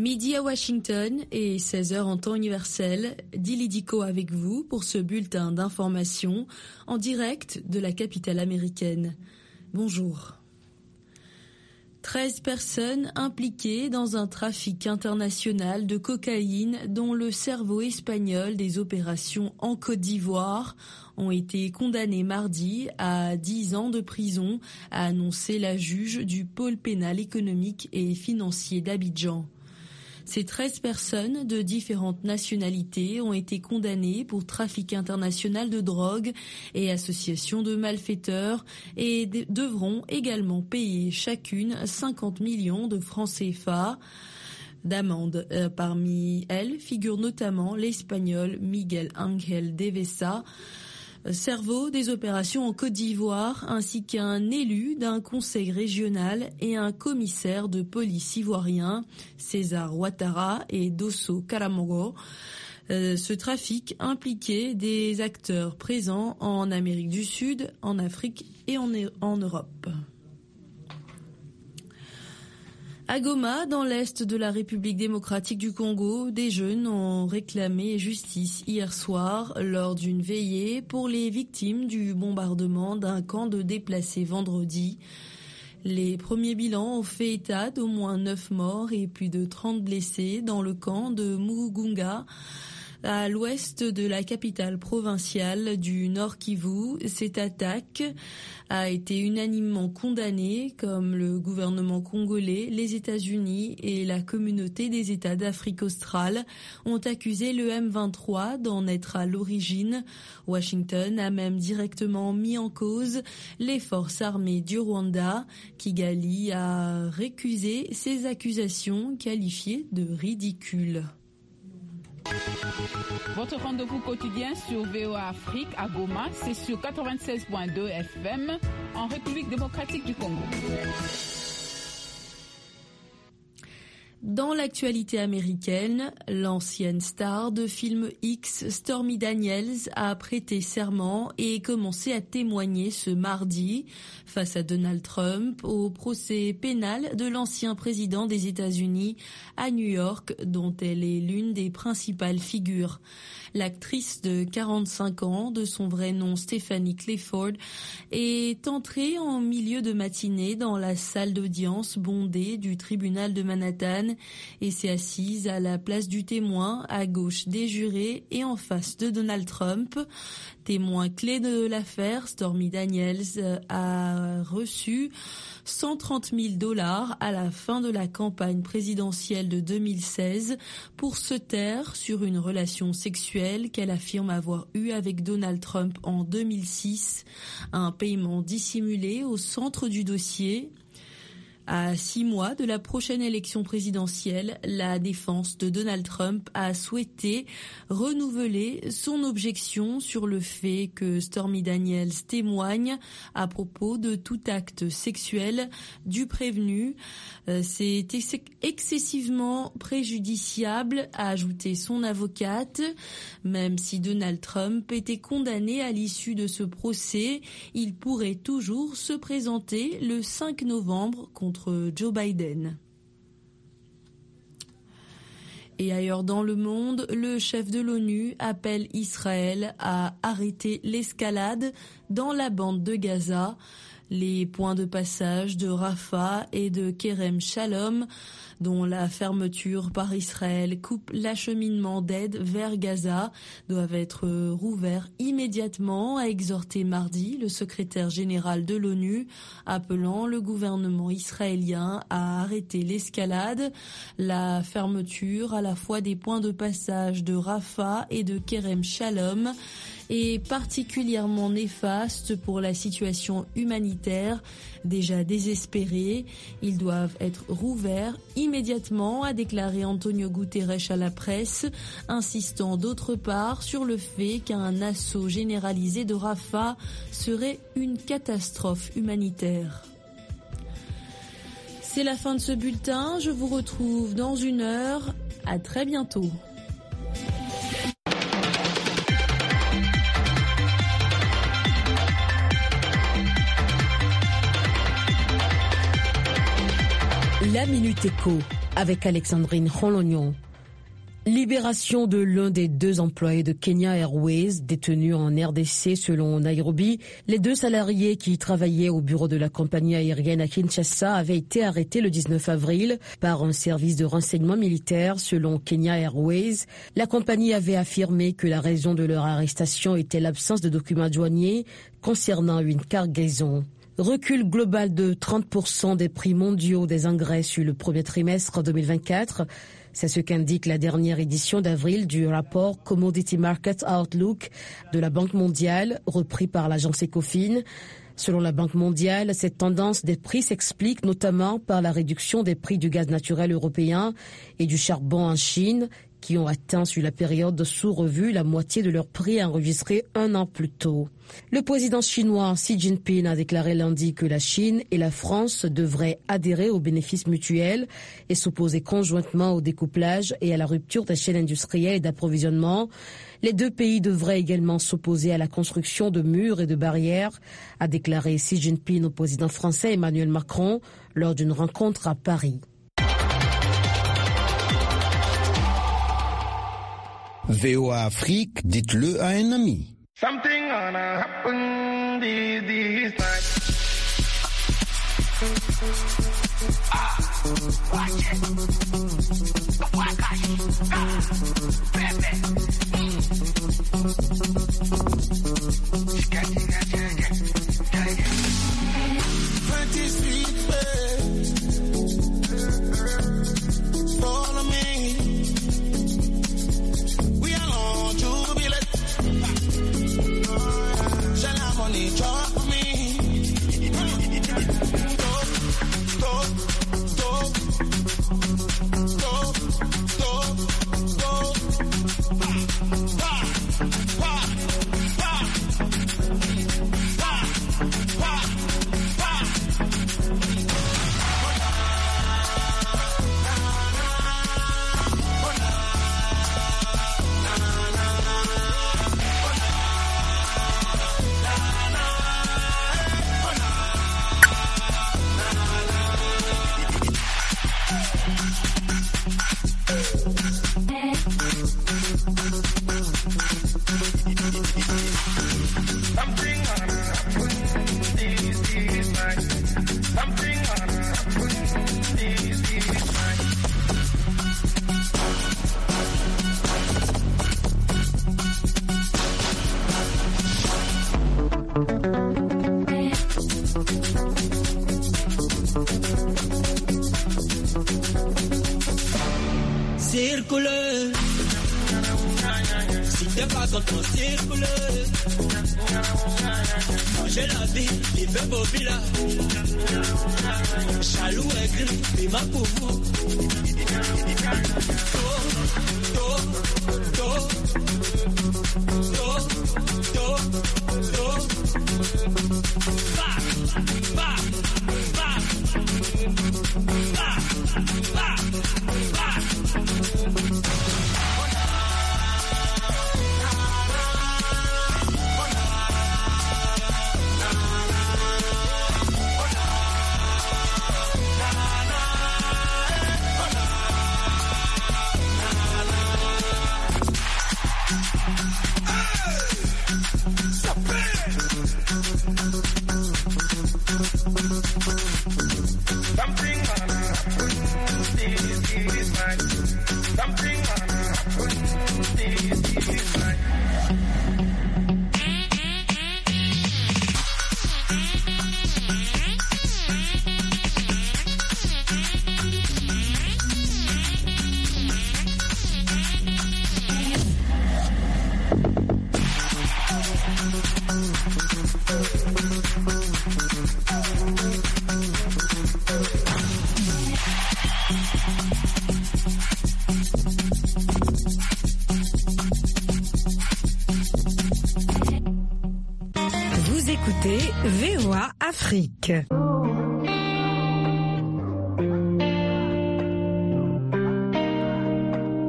Midi à Washington et 16h en temps universel, Dili Diko avec vous pour ce bulletin d'information en direct de la capitale américaine. Bonjour. 13 personnes impliquées dans un trafic international de cocaïne dont le cerveau espagnol des opérations en Côte d'Ivoire ont été condamnées mardi à 10 ans de prison, a annoncé la juge du pôle pénal économique et financier d'Abidjan. Ces 13 personnes de différentes nationalités ont été condamnées pour trafic international de drogue et association de malfaiteurs et devront également payer chacune 50 millions de francs CFA d'amende. Parmi elles figure notamment l'Espagnol Miguel Ángel Devesa, cerveau des opérations en Côte d'Ivoire, ainsi qu'un élu d'un conseil régional et un commissaire de police ivoirien, César Ouattara et Dosso Karamogo. Ce trafic impliquait des acteurs présents en Amérique du Sud, en Afrique et en Europe. À Goma, dans l'est de la République démocratique du Congo, des jeunes ont réclamé justice hier soir lors d'une veillée pour les victimes du bombardement d'un camp de déplacés vendredi. Les premiers bilans ont fait état d'au moins 9 morts et plus de 30 blessés dans le camp de Mugunga, à l'ouest de la capitale provinciale du Nord Kivu. Cette attaque a été unanimement condamnée, comme le gouvernement congolais, les États-Unis et la communauté des États d'Afrique australe ont accusé le M23 d'en être à l'origine. Washington a même directement mis en cause les forces armées du Rwanda. Kigali a récusé ces accusations qualifiées de ridicules. Votre rendez-vous quotidien sur VOA Afrique à Goma, c'est sur 96.2 FM en République démocratique du Congo. Dans l'actualité américaine, l'ancienne star de film X, Stormy Daniels, a prêté serment et commencé à témoigner ce mardi face à Donald Trump au procès pénal de l'ancien président des États-Unis à New York, dont elle est l'une des principales figures. L'actrice de 45 ans, de son vrai nom Stephanie Clifford, est entrée en milieu de matinée dans la salle d'audience bondée du tribunal de Manhattan et s'est assise à la place du témoin, à gauche des jurés et en face de Donald Trump. Témoin clé de l'affaire, Stormy Daniels a reçu $130,000 à la fin de la campagne présidentielle de 2016 pour se taire sur une relation sexuelle qu'elle affirme avoir eue avec Donald Trump en 2006. Un paiement dissimulé au centre du dossier. À 6 mois de la prochaine élection présidentielle, la défense de Donald Trump a souhaité renouveler son objection sur le fait que Stormy Daniels témoigne à propos de tout acte sexuel du prévenu. C'est excessivement préjudiciable, a ajouté son avocate. Même si Donald Trump était condamné à l'issue de ce procès, il pourrait toujours se présenter le 5 novembre contre Joe Biden. Et ailleurs dans le monde, le chef de l'ONU appelle Israël à arrêter l'escalade dans la bande de Gaza. Les points de passage de Rafah et de Kerem Shalom, dont la fermeture par Israël coupe l'acheminement d'aide vers Gaza, doivent être rouverts immédiatement, a exhorté mardi le secrétaire général de l'ONU, appelant le gouvernement israélien à arrêter l'escalade. La fermeture à la fois des points de passage de Rafah et de Kerem Shalom est particulièrement néfaste pour la situation humanitaire déjà désespérée. Ils doivent être rouverts immédiatement, a déclaré Antonio Guterres à la presse, insistant d'autre part sur le fait qu'un assaut généralisé de Rafah serait une catastrophe humanitaire. C'est la fin de ce bulletin. Je vous retrouve dans 1 heure. À très bientôt. La Minute Éco, avec Alexandrine Rolognon. Libération de l'un des 2 employés de Kenya Airways détenus en RDC selon Nairobi. Les 2 salariés qui travaillaient au bureau de la compagnie aérienne à Kinshasa avaient été arrêtés le 19 avril par un service de renseignement militaire selon Kenya Airways. La compagnie avait affirmé que la raison de leur arrestation était l'absence de documents douaniers concernant une cargaison. Recul global de 30% des prix mondiaux des engrais sur le premier trimestre 2024. C'est ce qu'indique la dernière édition d'avril du rapport Commodity Market Outlook de la Banque mondiale, repris par l'agence Ecofin. Selon la Banque mondiale, cette tendance des prix s'explique notamment par la réduction des prix du gaz naturel européen et du charbon en Chine, qui ont atteint sur la période sous revue la moitié de leur prix enregistré 1 an plus tôt. Le président chinois Xi Jinping a déclaré lundi que la Chine et la France devraient adhérer aux bénéfices mutuels et s'opposer conjointement au découplage et à la rupture des chaînes industrielles et d'approvisionnement. Les 2 pays devraient également s'opposer à la construction de murs et de barrières, a déclaré Xi Jinping au président français Emmanuel Macron lors d'une rencontre à Paris. VOA Afrique, dites-le à un ami. Something gonna happen this night. Watch it. Pretty sweet babe, follow me. We are on jubilee. Shall I money drop me? Circule, si t'es pas content, circule. Manger la vie, vivre bobila. Chalou et gris, pima pour vous. Vous écoutez VOA Afrique.